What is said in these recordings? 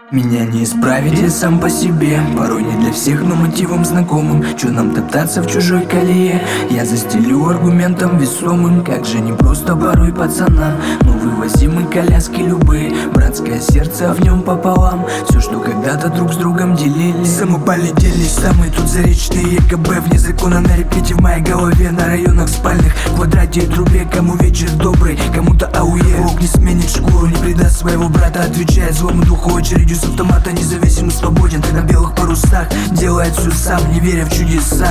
Меня не исправить, я сам по себе. Порой не для всех, но мотивом знакомым. Чё нам топтаться в чужой колее? Я застелю аргументом весомым. Как же не просто порой пацанам. Но вывозимы коляски любые. Братское сердце, а в нем пополам. Все, что когда-то друг с другом делили. Самопаледельник, самые тут заречные ЕКБ. Вне закона на репете в моей голове. На районах спальных, квадрате и трубе. Кому вечер добрый, кому-то ауе. Волк не сменит шкуру, не предаст своего брата. Отвечает злому духу очередью с автомата, независим и свободен. На белых парусах делает все сам, не веря в чудеса.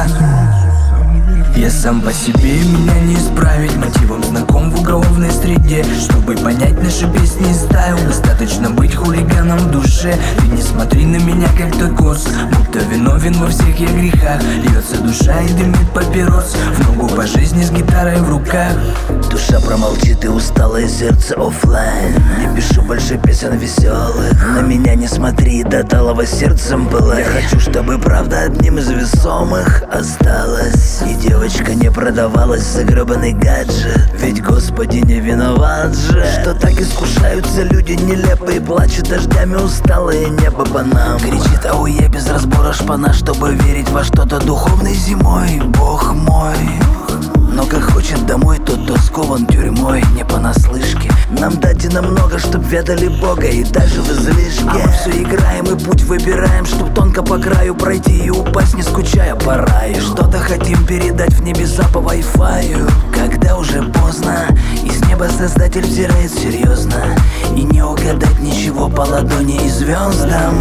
Я сам по себе, меня не исправить. Мотивом знаком в уголовной среде. Чтобы понять наши песни и стайл, достаточно быть хулиганом в душе. Ты не смотри на меня как-то кос, будто виновен во всех я грехах. Льется душа и дымит папирос, в ногу по жизни с гитарой в руках. Душа промолчит и усталое сердце оффлайн. Не пишу больше песен веселых. На меня не смотри, до талого сердцем было. Я хочу, чтобы правда одним из весомых осталась. И девочка не продавалась за гребаный гаджет. Ведь Господи не виноват же, что так искушаются люди нелепые. Плачут дождями усталое небо по нам. Кричит ауе без разбора шпана, чтобы верить во что-то духовной зимой. Бог мой. Но как хочет домой, тот скован тюрьмой. Не понаслышке. Нам дадено много, чтоб ведали Бога, и даже в излишке. А мы все играем и путь выбираем, чтоб тонко по краю пройти и упасть, не скучая по раю. Что-то хотим передать в небеса по вай-фаю. Когда уже поздно, из неба Создатель взирает серьезно. И не угадать ничего по ладони и звездам.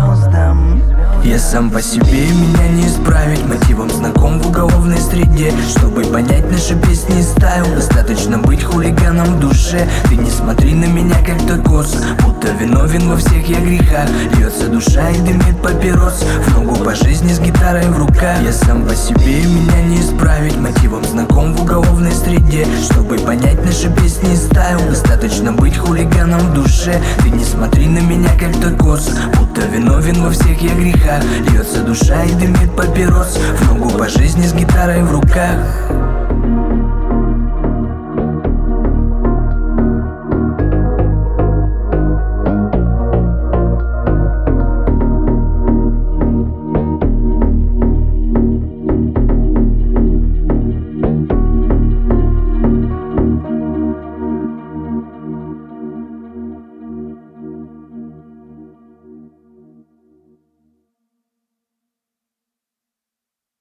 Я сам по себе, меня не исправить. Мотивом знаком в уголовной среде. Чтобы понять наши песни и стайл, достаточно быть хулиганом в душе. Ты не смотри на меня как-то кос, будто виновен во всех я грехах. Льется душа и дымит папирос, в ногу по жизни с гитарой в руках. Я сам по себе, меня не исправить. Мотивом знаком в уголовной среде. Чтобы понять наши песни и стайл, достаточно быть хулиганом в душе. Ты не смотри на меня как-то кос, будто виновен во всех я грехах. Льется душа и дымит папирос, в ногу по жизни с гитарой в руках.